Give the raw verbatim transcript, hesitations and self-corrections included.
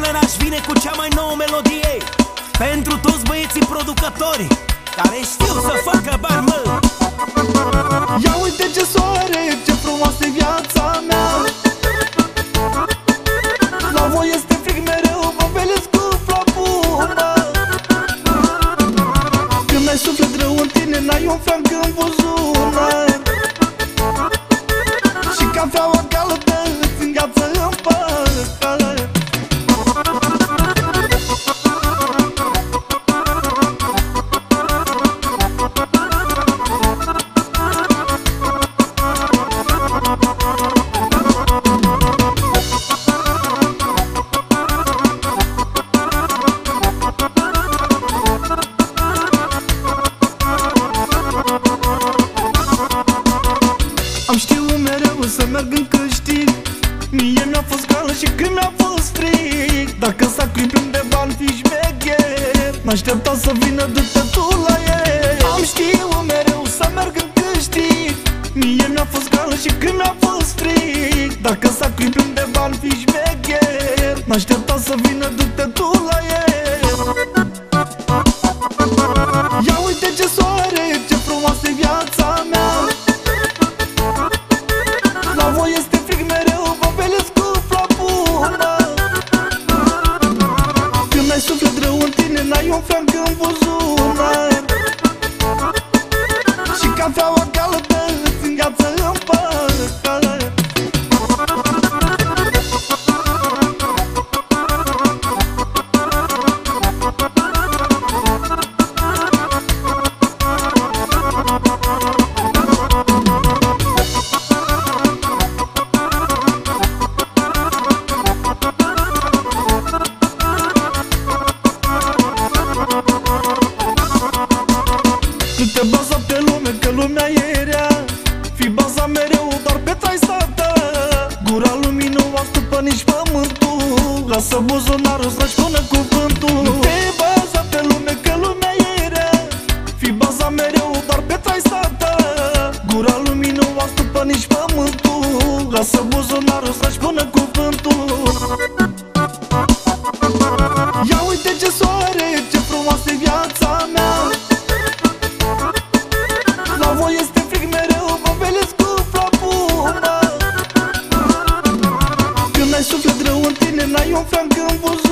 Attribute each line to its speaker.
Speaker 1: Mănăraș vine cu cea mai nouă melodie pentru toți băieții producători care știu să facă bani, mă.
Speaker 2: Ia uite ce soare, ce frumoasă e viața mea. La voi este frig mereu, vă velesc cu flapuna. Când ai suflet rău în tine, n-ai un franc în buzunar. Și cafeaua caldă îți îngheață în păhăr. Am știut mereu să merg în câștig. Mie mi-a fost cală și când mi-a fost strict. Dacă sacri plin de bani, fi șmecher, n-aștepta să vină, du-te tu la ei. Am știut mereu să merg în câștig. Mie mi-a fost cală și când mi-a fost strict. Dacă sacri plin de bani, fi șmecher, n-aștepta să vină, du-te tu la ei. Ia uite ce soare, ce frumoasă e viața mea. La voi este frig mereu, vă velesc cu flapuna. Când ai suflet rău în tine, n-ai un franc în buzunar. Și cafeaua caldă îți îngheață în păhăr. Nu te baza pe lume, că lumea e rea. Fii baza mereu doar pe trai stată. Gura lumii nu o stupă nici pământul. Lasă buzunarul să-și pună cuvântul. Nu te baza pe lume, că lumea e rea. Fii baza mereu doar pe trai stată. Gura lumii nu o stupă nici pământul. Lasă buzunarul să-și pună cuvântul. Ia uite ce soare, ce frumoasă e viața mea. La voi este frig mereu, vă velesc cu flapuna. Când ai suflet rău în tine, n-ai un franc în buzunar.